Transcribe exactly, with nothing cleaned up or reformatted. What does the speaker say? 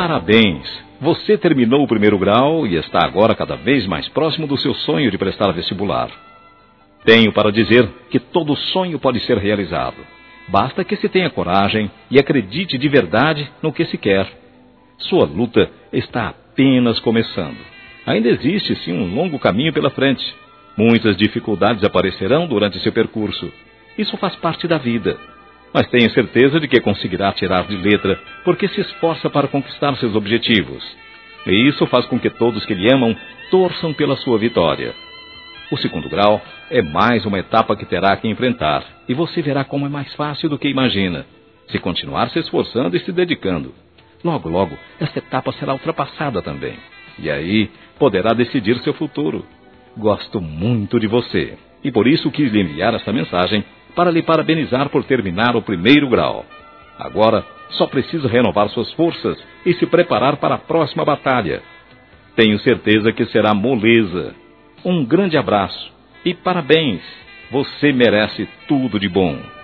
Parabéns! Você terminou o primeiro grau e está agora cada vez mais próximo do seu sonho de prestar vestibular. Tenho para dizer que todo sonho pode ser realizado. Basta que se tenha coragem e acredite de verdade no que se quer. Sua luta está apenas começando. Ainda existe, sim, um longo caminho pela frente. Muitas dificuldades aparecerão durante seu percurso. Isso faz parte da vida. Mas tenha certeza de que conseguirá tirar de letra, porque se esforça para conquistar seus objetivos. E isso faz com que todos que lhe amam torçam pela sua vitória. O segundo grau é mais uma etapa que terá que enfrentar, e você verá como é mais fácil do que imagina, se continuar se esforçando e se dedicando. Logo, logo, essa etapa será ultrapassada também. E aí poderá decidir seu futuro. Gosto muito de você, e por isso quis lhe enviar esta mensagem para lhe parabenizar por terminar o primeiro grau. Agora, só precisa renovar suas forças e se preparar para a próxima batalha. Tenho certeza que será moleza. Um grande abraço e parabéns! Você merece tudo de bom.